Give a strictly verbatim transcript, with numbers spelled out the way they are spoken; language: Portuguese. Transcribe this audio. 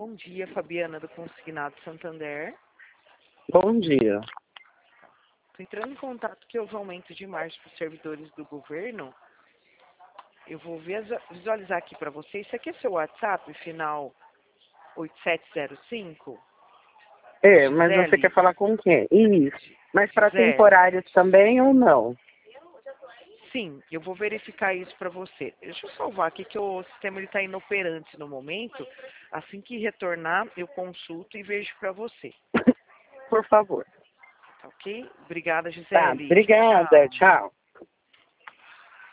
Bom dia, Fabiana do Consignado Santander. Bom dia. Estou entrando em contato que houve aumento de margem para os servidores do governo. Eu vou visualizar aqui para você. Isso aqui é seu WhatsApp, final oito sete zero cinco? É, mas Gisele? você quer falar com quem? Isso. Mas para Gisele? temporários também ou não? Sim, eu vou verificar isso para você. Deixa eu salvar aqui que o sistema está inoperante no momento. Assim que retornar, eu consulto e vejo para você. Por favor. Tá ok? Obrigada, Tá, Gisele. obrigada. Tchau. Tchau.